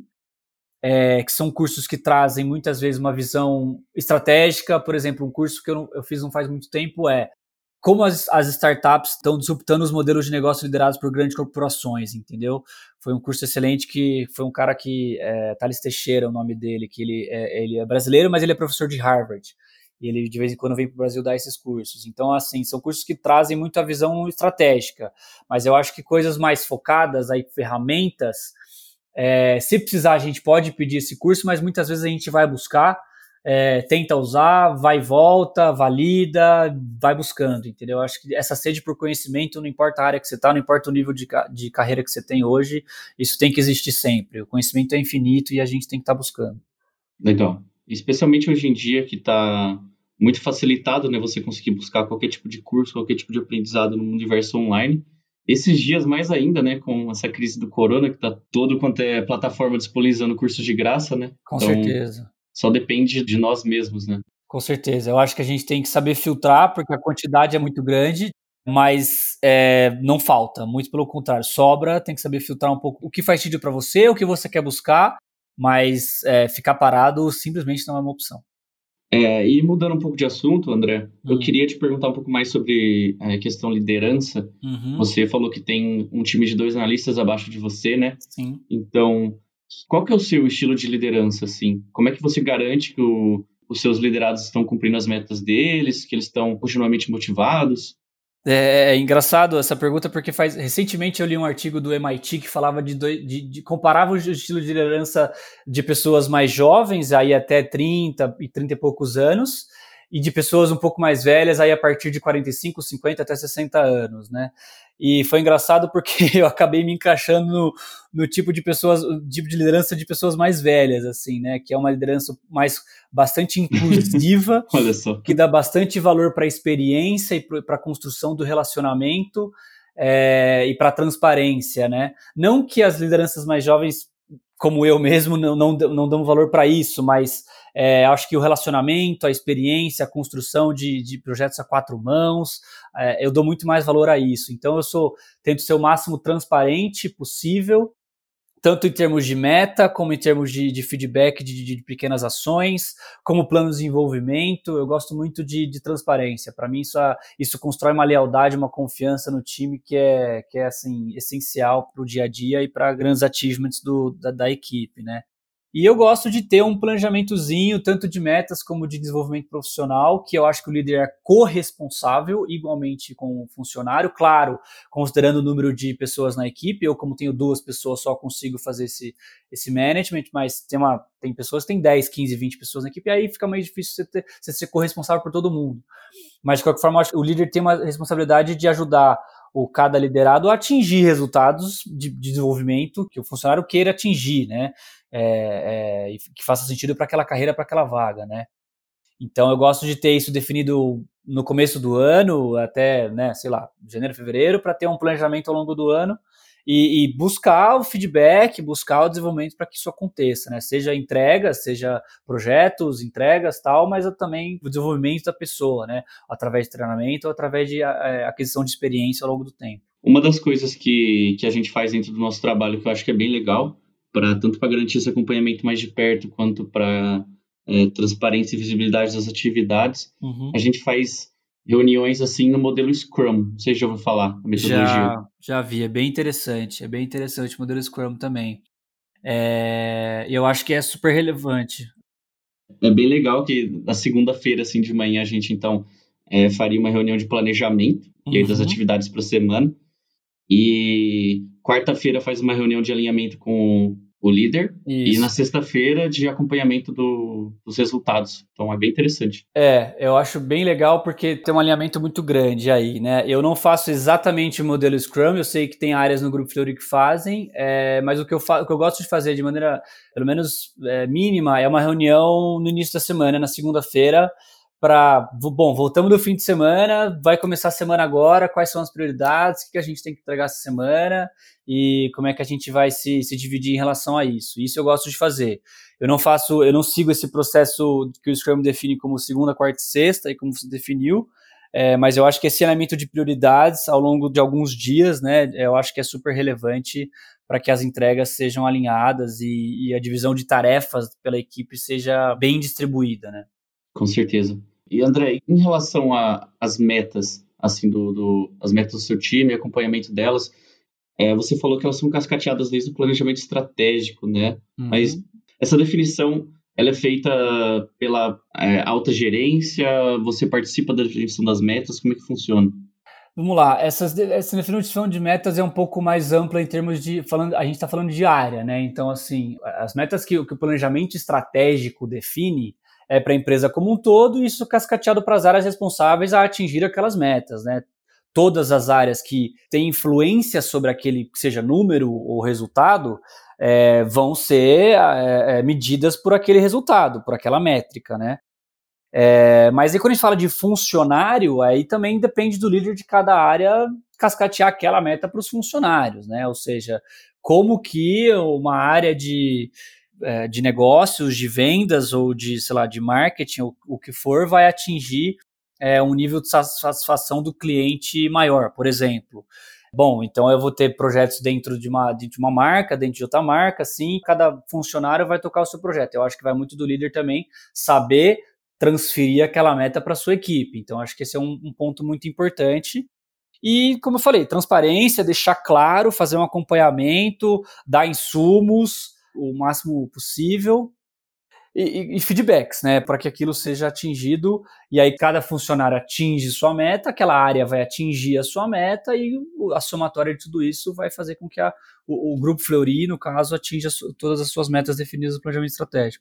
Speaker 2: que são cursos que trazem muitas vezes uma visão estratégica. Por exemplo, um curso que eu fiz não faz muito tempo como as startups estão disruptando os modelos de negócio liderados por grandes corporações, entendeu? Foi um curso excelente que foi um cara que, Thales Teixeira, o nome dele, que ele é brasileiro, mas ele é professor de Harvard. E ele de vez em quando vem para o Brasil dar esses cursos. Então, assim, são cursos que trazem muito a visão estratégica, mas eu acho que coisas mais focadas, aí, ferramentas, se precisar a gente pode pedir esse curso, mas muitas vezes a gente vai buscar, tenta usar, vai e volta, valida, vai buscando, entendeu? Eu acho que essa sede por conhecimento, não importa a área que você está, não importa o nível de carreira que você tem hoje, isso tem que existir sempre. O conhecimento é infinito e a gente tem que estar buscando.
Speaker 3: Legal. Especialmente hoje em dia que está muito facilitado, né, você conseguir buscar qualquer tipo de curso, qualquer tipo de aprendizado no universo online. Esses dias mais ainda, né, com essa crise do corona, que tá todo quanto é plataforma disponibilizando cursos de graça, né?
Speaker 2: Com certeza.
Speaker 3: Só depende de nós mesmos, né?
Speaker 2: Com certeza. Eu acho que a gente tem que saber filtrar, porque a quantidade é muito grande, mas não falta, muito pelo contrário, sobra, tem que saber filtrar um pouco o que faz sentido para você, o que você quer buscar, mas ficar parado simplesmente não é uma opção.
Speaker 3: E mudando um pouco de assunto, André, eu queria te perguntar um pouco mais sobre a questão liderança. Você falou que tem um time de 2 analistas abaixo de você, né?
Speaker 2: Sim.
Speaker 3: Então, qual que é o seu estilo de liderança, assim? Como é que você garante que os seus liderados estão cumprindo as metas deles, que eles estão continuamente motivados?
Speaker 2: É engraçado essa pergunta porque recentemente eu li um artigo do MIT que falava comparava o estilo de liderança de pessoas mais jovens, aí até 30 e poucos anos, e de pessoas um pouco mais velhas, aí a partir de 45, 50 até 60 anos, né? E foi engraçado porque eu acabei me encaixando no tipo de pessoas, tipo de liderança de pessoas mais velhas, assim, né? Que é uma liderança bastante inclusiva,
Speaker 3: Olha só.
Speaker 2: que dá bastante valor para a experiência e para a construção do relacionamento e para a transparência, né? Não que as lideranças mais jovens, como eu mesmo, não dão valor para isso, mas acho que o relacionamento, a experiência, a construção de projetos a 4 mãos, eu dou muito mais valor a isso. Então eu tento ser o máximo transparente possível, tanto em termos de meta, como em termos de feedback de pequenas ações, como plano de desenvolvimento. Eu gosto muito de transparência. Para mim, isso constrói uma lealdade, uma confiança no time que é assim, essencial para o dia a dia e para grandes achievements da equipe, né? E eu gosto de ter um planejamentozinho, tanto de metas como de desenvolvimento profissional, que eu acho que o líder é corresponsável, igualmente com o funcionário, claro, considerando o número de pessoas na equipe. Eu, como tenho 2 pessoas, só consigo fazer esse management, mas tem pessoas que têm 10, 15, 20 pessoas na equipe, e aí fica meio difícil você ser corresponsável por todo mundo. Mas, de qualquer forma, eu acho que o líder tem uma responsabilidade de ajudar cada liderado a atingir resultados de desenvolvimento que o funcionário queira atingir, né? E que faça sentido para aquela carreira, para aquela vaga, né? Então eu gosto de ter isso definido no começo do ano, até, né, sei lá, janeiro, fevereiro, para ter um planejamento ao longo do ano e buscar o feedback, buscar o desenvolvimento para que isso aconteça, né? Seja entregas, seja projetos, entregas, tal, mas também o desenvolvimento da pessoa, né? Através de treinamento ou através de aquisição de experiência ao longo do tempo.
Speaker 3: Uma das coisas que a gente faz dentro do nosso trabalho que eu acho que é bem legal, tanto para garantir esse acompanhamento mais de perto, quanto para transparência e visibilidade das atividades, a gente faz reuniões assim no modelo Scrum. Não sei se já ouviu falar a metodologia.
Speaker 2: Já vi, é bem interessante o modelo Scrum também. Eu acho que é super relevante.
Speaker 3: É bem legal que na segunda-feira, assim, de manhã, a gente, então, faria uma reunião de planejamento, e aí das atividades para a semana, e quarta-feira faz uma reunião de alinhamento com o líder, e na sexta-feira de acompanhamento dos resultados. Então, é bem interessante.
Speaker 2: Eu acho bem legal porque tem um alinhamento muito grande aí, né? Eu não faço exatamente o modelo Scrum, eu sei que tem áreas no Grupo Fleury que fazem, mas o que eu gosto de fazer de maneira, pelo menos mínima, é uma reunião no início da semana, na segunda-feira, voltamos do fim de semana, vai começar a semana agora, quais são as prioridades, o que a gente tem que entregar essa semana e como é que a gente vai se dividir em relação a isso. Isso eu gosto de fazer. Eu não sigo esse processo que o Scrum define como segunda, quarta e sexta, e como você definiu, mas eu acho que esse alinhamento de prioridades ao longo de alguns dias, né, eu acho que é super relevante para que as entregas sejam alinhadas e a divisão de tarefas pela equipe seja bem distribuída, né?
Speaker 3: Com certeza. E, André, em relação às metas, assim, as metas do seu time, acompanhamento delas, você falou que elas são cascateadas desde o planejamento estratégico, né? Mas essa definição, ela é feita pela alta gerência? Você participa da definição das metas? Como é que funciona?
Speaker 2: Vamos lá, essa definição de metas é um pouco mais ampla em termos de, a gente está falando de área, né? Então, assim, as metas que o planejamento estratégico define é para a empresa como um todo, e isso cascateado para as áreas responsáveis a atingir aquelas metas, né? Todas as áreas que têm influência sobre aquele, seja número ou resultado, vão ser medidas por aquele resultado, por aquela métrica, né? Mas aí quando a gente fala de funcionário, aí também depende do líder de cada área cascatear aquela meta para os funcionários, né? Ou seja, como que uma área de negócios, de vendas ou de, sei lá, de marketing, o que for, vai atingir um nível de satisfação do cliente maior, por exemplo. Bom, então eu vou ter projetos dentro de uma marca, dentro de outra marca, assim, cada funcionário vai tocar o seu projeto. Eu acho que vai muito do líder também saber transferir aquela meta para a sua equipe. Então, acho que esse é um ponto muito importante. E, como eu falei, transparência, deixar claro, fazer um acompanhamento, dar insumos, o máximo possível, e feedbacks, né, para que aquilo seja atingido, e aí cada funcionário atinge sua meta, aquela área vai atingir a sua meta, e a somatória de tudo isso vai fazer com que o Grupo Fleury, no caso, atinja todas as suas metas definidas no planejamento estratégico.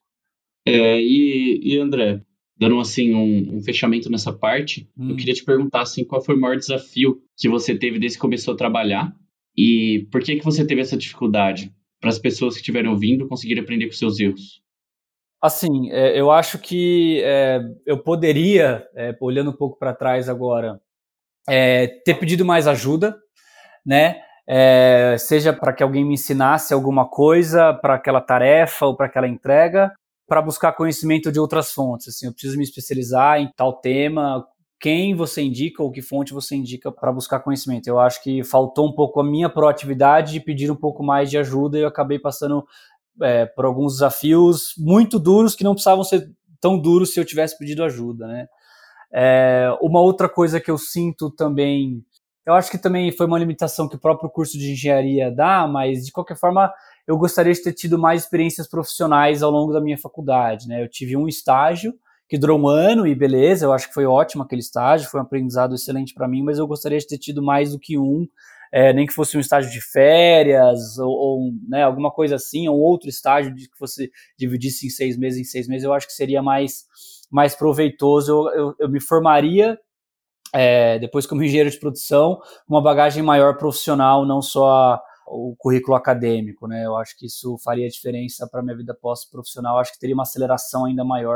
Speaker 3: E André, dando assim um fechamento nessa parte, eu queria te perguntar assim, qual foi o maior desafio que você teve desde que começou a trabalhar, e por que você teve essa dificuldade? Para as pessoas que estiverem ouvindo conseguirem aprender com seus erros.
Speaker 2: Assim, eu acho que eu poderia, olhando um pouco para trás agora, ter pedido mais ajuda, né? Seja para que alguém me ensinasse alguma coisa para aquela tarefa ou para aquela entrega, para buscar conhecimento de outras fontes. Assim, eu preciso me especializar em tal tema, quem você indica ou que fonte você indica para buscar conhecimento. Eu acho que faltou um pouco a minha proatividade de pedir um pouco mais de ajuda e eu acabei passando por alguns desafios muito duros que não precisavam ser tão duros se eu tivesse pedido ajuda, né? Uma outra coisa que eu sinto também, eu acho que também foi uma limitação que o próprio curso de engenharia dá, mas de qualquer forma eu gostaria de ter tido mais experiências profissionais ao longo da minha faculdade, né? Eu tive um estágio que durou um ano e beleza, eu acho que foi ótimo aquele estágio, foi um aprendizado excelente para mim, mas eu gostaria de ter tido mais do que um, nem que fosse um estágio de férias ou né, alguma coisa assim, ou outro estágio que você dividisse em 6 meses, eu acho que seria mais proveitoso. Eu me formaria depois como engenheiro de produção, uma bagagem maior profissional, não só o currículo acadêmico, né? Eu acho que isso faria diferença para a minha vida pós-profissional, acho que teria uma aceleração ainda maior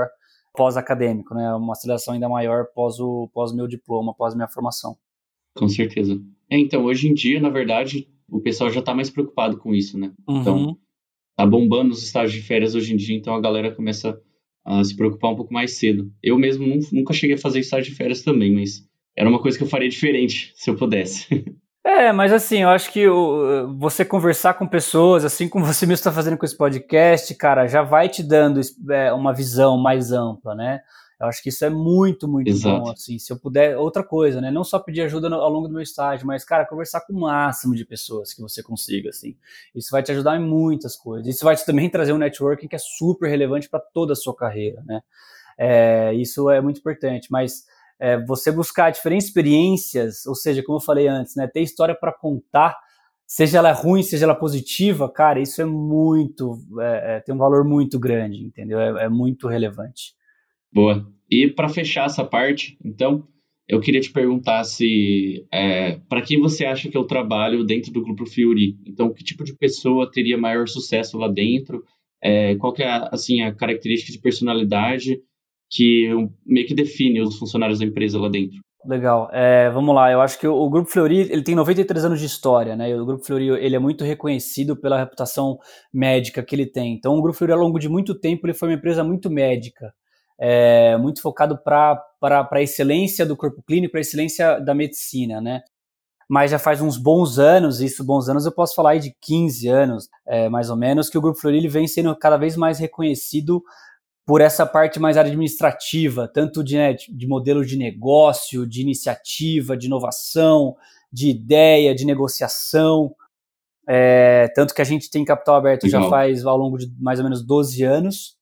Speaker 2: pós-acadêmico, né? Uma aceleração ainda maior pós meu diploma, pós minha formação.
Speaker 3: Com certeza. Então, hoje em dia, na verdade, o pessoal já está mais preocupado com isso, né? Então, tá bombando os estágios de férias hoje em dia, então a galera começa a se preocupar um pouco mais cedo. Eu mesmo nunca cheguei a fazer estágio de férias também, mas era uma coisa que eu faria diferente, se eu pudesse.
Speaker 2: Mas assim, eu acho que você conversar com pessoas, assim como você mesmo está fazendo com esse podcast, cara, já vai te dando uma visão mais ampla, né? Eu acho que isso é muito, muito
Speaker 3: Exato.
Speaker 2: bom, assim, se eu puder, outra coisa, né? Não só pedir ajuda ao longo do meu estágio, mas, cara, conversar com o máximo de pessoas que você consiga, assim. Isso vai te ajudar em muitas coisas. Isso vai também trazer um networking que é super relevante para toda a sua carreira, né? Isso é muito importante, mas você buscar diferentes experiências, ou seja, como eu falei antes, né, ter história para contar, seja ela ruim, seja ela positiva, cara, isso é muito, tem um valor muito grande, entendeu? É muito relevante.
Speaker 3: Boa. E para fechar essa parte, então, eu queria te perguntar se, para quem você acha que é o trabalho dentro do Grupo Fleury? Então, que tipo de pessoa teria maior sucesso lá dentro? Qual que é, assim, a característica de personalidade que meio que define os funcionários da empresa lá dentro?
Speaker 2: Legal. Vamos lá, eu acho que o Grupo Fleury, ele tem 93 anos de história, né? E o Grupo Fleury, ele é muito reconhecido pela reputação médica que ele tem. Então, o Grupo Fleury, ao longo de muito tempo, ele foi uma empresa muito médica, muito focado para a excelência do corpo clínico, para a excelência da medicina, né? Mas já faz uns bons anos, eu posso falar aí de 15 anos, mais ou menos, que o Grupo Fleury ele vem sendo cada vez mais reconhecido por essa parte mais administrativa, tanto de modelo de negócio, de iniciativa, de inovação, de ideia, de negociação. Tanto que a gente tem capital aberto já faz ao longo de mais ou menos 12 anos.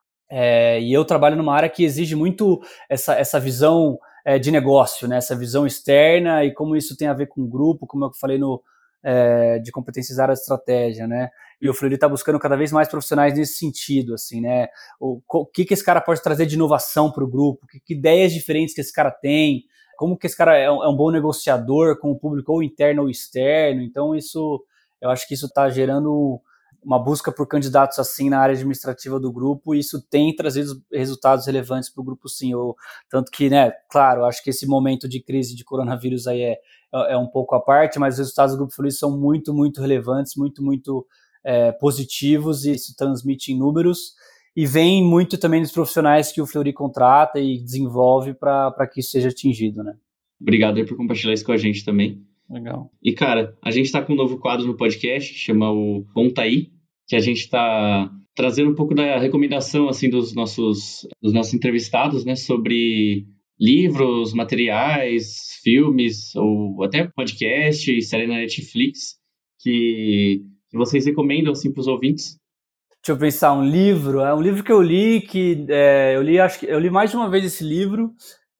Speaker 2: E eu trabalho numa área que exige muito essa visão de negócio, né? Essa visão externa e como isso tem a ver com o grupo, como eu falei de competências da área de estratégia, né? E o Fleury está buscando cada vez mais profissionais nesse sentido, assim, né? O que esse cara pode trazer de inovação para o grupo? Que ideias diferentes que esse cara tem? Como que esse cara é um bom negociador com o público ou interno ou externo? Então, eu acho que isso está gerando uma busca por candidatos assim na área administrativa do grupo, e isso tem trazido resultados relevantes para o grupo, sim. Tanto que, né, claro, acho que esse momento de crise de coronavírus aí é um pouco à parte, mas os resultados do Grupo Fleury são muito, muito relevantes, muito, muito positivos, e isso transmite em números, e vem muito também dos profissionais que o Fleury contrata e desenvolve para que isso seja atingido, né?
Speaker 3: Obrigado aí por compartilhar isso com a gente também.
Speaker 2: Legal.
Speaker 3: E, cara, a gente está com um novo quadro no podcast, que chama o Conta Aí, que a gente está trazendo um pouco da recomendação, assim, dos nossos entrevistados, né, sobre livros, materiais, filmes, ou até podcast e série na Netflix, que vocês recomendam, assim, para os ouvintes.
Speaker 2: Deixa eu pensar, um livro que eu li, acho que eu li mais de uma vez esse livro,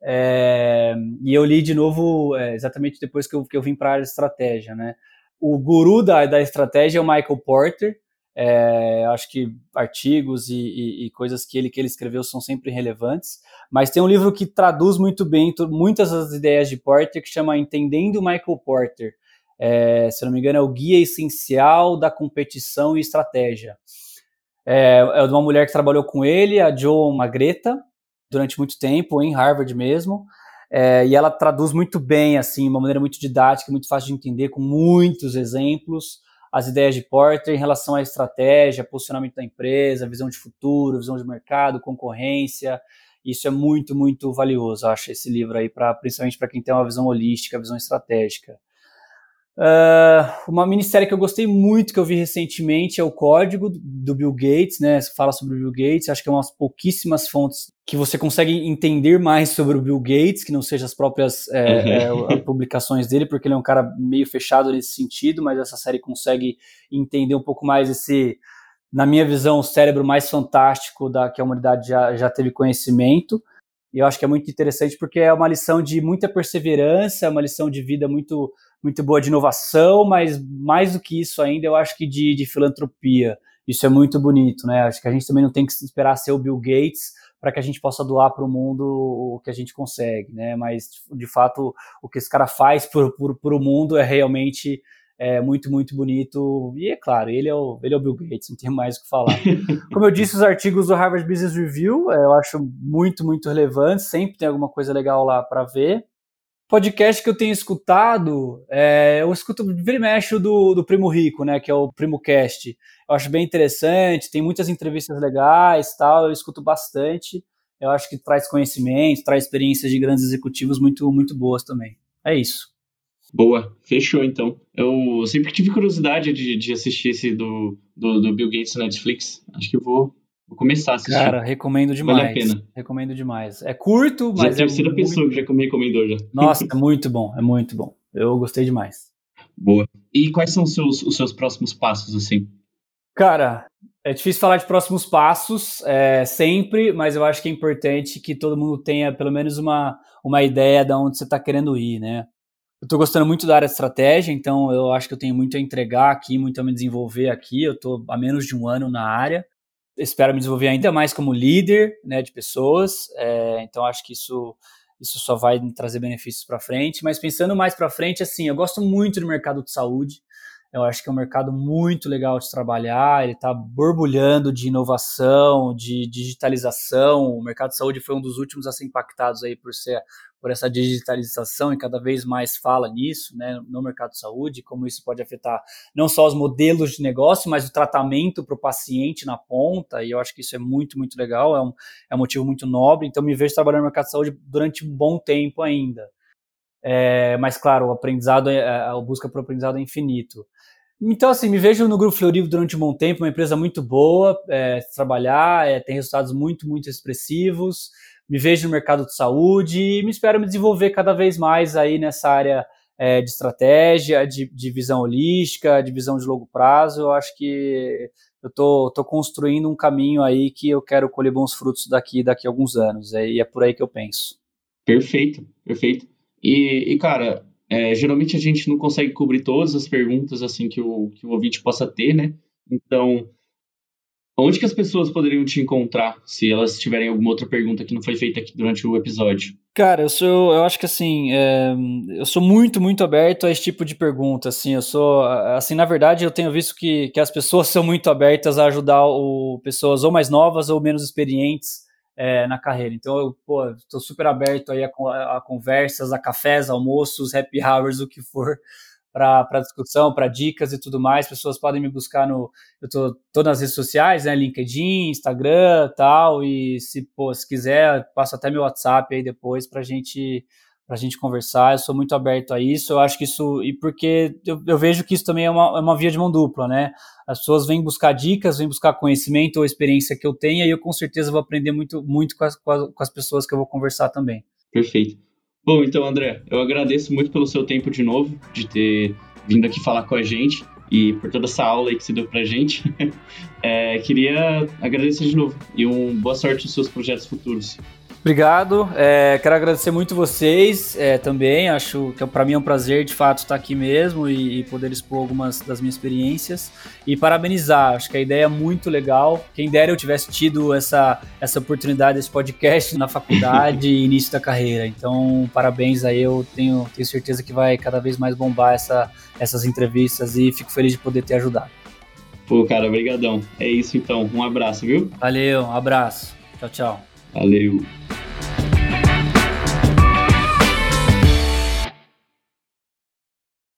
Speaker 2: e eu li de novo exatamente depois que eu vim para a área de estratégia, né? O guru da estratégia é o Michael Porter. Acho que artigos e coisas que ele escreveu são sempre relevantes, mas tem um livro que traduz muito bem muitas das ideias de Porter, que chama Entendendo Michael Porter. Se não me engano, é o Guia Essencial da Competição e Estratégia. É de uma mulher que trabalhou com ele, a Jo Magreta, durante muito tempo, em Harvard mesmo, e ela traduz muito bem, assim, de uma maneira muito didática, muito fácil de entender, com muitos exemplos, as ideias de Porter em relação à estratégia, posicionamento da empresa, visão de futuro, visão de mercado, concorrência. Isso é muito, muito valioso, eu acho, esse livro aí, principalmente para quem tem uma visão holística, visão estratégica. Uma minissérie que eu gostei muito, que eu vi recentemente, é O Código, do Bill Gates, né? Fala sobre o Bill Gates. Acho que é umas pouquíssimas fontes que você consegue entender mais sobre o Bill Gates, que não sejam as próprias publicações dele, porque ele é um cara meio fechado nesse sentido, mas essa série consegue entender um pouco mais na minha visão, o cérebro mais fantástico que a humanidade já teve conhecimento. E eu acho que é muito interessante porque é uma lição de muita perseverança, é uma lição de vida muito, muito boa de inovação, mas mais do que isso ainda, eu acho que de filantropia. Isso é muito bonito, né? Acho que a gente também não tem que esperar ser o Bill Gates para que a gente possa doar para o mundo o que a gente consegue, né? Mas, de fato, o que esse cara faz por o mundo é realmente muito, muito bonito. E é claro, ele é o Bill Gates, não tem mais o que falar. Como eu disse, os artigos do Harvard Business Review eu acho muito, muito relevantes, sempre tem alguma coisa legal lá para ver. Podcast que eu tenho escutado, eu escuto vira e mexe do Primo Rico, né, que é o PrimoCast. Eu acho bem interessante, tem muitas entrevistas legais, tal, eu escuto bastante. Eu acho que traz conhecimento, traz experiências de grandes executivos muito, muito boas também. É isso.
Speaker 3: Boa, fechou então. Eu sempre tive curiosidade de assistir esse do Bill Gates na Netflix. Acho que eu vou começar a assistir.
Speaker 2: Cara, recomendo demais.
Speaker 3: Vale a pena.
Speaker 2: Recomendo demais. É curto, mas
Speaker 3: já é a terceira pessoa que já me recomendou já.
Speaker 2: Nossa, é muito bom, é muito bom. Eu gostei demais.
Speaker 3: Boa. E quais são os seus próximos passos, assim?
Speaker 2: Cara, é difícil falar de próximos passos sempre, mas eu acho que é importante que todo mundo tenha pelo menos uma ideia de onde você está querendo ir, né? Eu estou gostando muito da área de estratégia, então eu acho que eu tenho muito a entregar aqui, muito a me desenvolver aqui. Eu estou há menos de um ano na área. Espero me desenvolver ainda mais como líder, né, de pessoas. Então acho que isso só vai me trazer benefícios para frente. Mas pensando mais para frente, assim, eu gosto muito do mercado de saúde. Eu acho que é um mercado muito legal de trabalhar, ele está borbulhando de inovação, de digitalização. O mercado de saúde foi um dos últimos a ser impactados aí por essa digitalização e cada vez mais fala nisso, né, no mercado de saúde, como isso pode afetar não só os modelos de negócio, mas o tratamento para o paciente na ponta, e eu acho que isso é muito, muito legal, é um motivo muito nobre, então me vejo trabalhando no mercado de saúde durante um bom tempo ainda. Mas claro, a busca por aprendizado é infinito. Então, assim, me vejo no Grupo Fleury durante um bom tempo, uma empresa muito boa, trabalhar, tem resultados muito, muito expressivos. Me vejo no mercado de saúde e me espero me desenvolver cada vez mais aí nessa área de estratégia, de visão holística, de visão de longo prazo. Eu acho que eu tô construindo um caminho aí que eu quero colher bons frutos daqui a alguns anos. E é por aí que eu penso.
Speaker 3: Perfeito, perfeito. E cara, geralmente a gente não consegue cobrir todas as perguntas assim que o ouvinte possa ter, né? Então, onde que as pessoas poderiam te encontrar se elas tiverem alguma outra pergunta que não foi feita aqui durante o episódio?
Speaker 2: Cara, eu acho que assim, eu sou muito, muito aberto a esse tipo de pergunta, assim, na verdade eu tenho visto que as pessoas são muito abertas a ajudar pessoas ou mais novas ou menos experientes na carreira, então eu estou super aberto aí a conversas, a cafés, almoços, happy hours, o que for, para discussão, para dicas e tudo mais. Pessoas podem me buscar eu tô nas redes sociais, né, LinkedIn, Instagram, tal, e se quiser, passo até meu WhatsApp aí depois pra gente conversar. Eu sou muito aberto a isso. Eu acho que isso, e porque eu vejo que isso também é uma via de mão dupla, né? As pessoas vêm buscar dicas, vêm buscar conhecimento ou experiência que eu tenha, e eu com certeza vou aprender muito, muito com as pessoas que eu vou conversar também.
Speaker 3: Perfeito. Bom, então, André, eu agradeço muito pelo seu tempo de novo, de ter vindo aqui falar com a gente e por toda essa aula aí que você deu pra gente. Queria agradecer de novo e boa sorte nos seus projetos futuros.
Speaker 2: Obrigado, quero agradecer muito vocês também, acho que para mim é um prazer de fato estar aqui mesmo e poder expor algumas das minhas experiências e parabenizar, acho que a ideia é muito legal, quem dera eu tivesse tido essa oportunidade, esse podcast na faculdade e início da carreira, então parabéns aí, eu tenho certeza que vai cada vez mais bombar essas entrevistas e fico feliz de poder ter ajudado.
Speaker 3: Pô, cara, brigadão, é isso então, um abraço, viu?
Speaker 2: Valeu, um abraço, tchau, tchau.
Speaker 3: Valeu.